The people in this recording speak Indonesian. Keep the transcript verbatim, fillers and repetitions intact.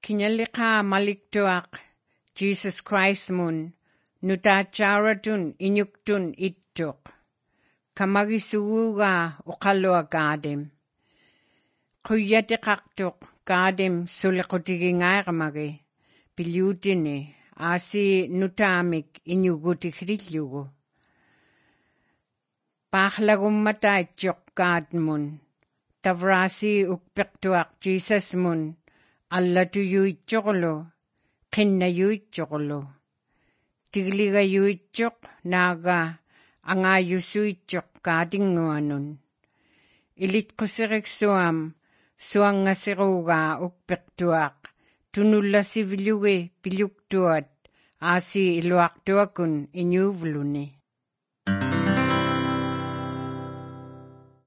Kinyalika maliktuak Jesus Christ mun nutacharatun inyuktun ittuk kamagisuga ukalua gadim kuyatikaktuk gadim suliqutigingairmagi pilyutini asi nutamik inyugutikrillugu pahlagummataitjuk gadmun tavrasi ukpiktuak Jesus mun allatuyuitjuqlu qinnayuitjuqlu tigligayuitjuq naga angayusuitjuq kaadinguanun ilitqusiriqsuam suangasiruga ukpiqtuaq tunullasivilugi pilyuktuat aasi iluaqtuakun inyuvluni.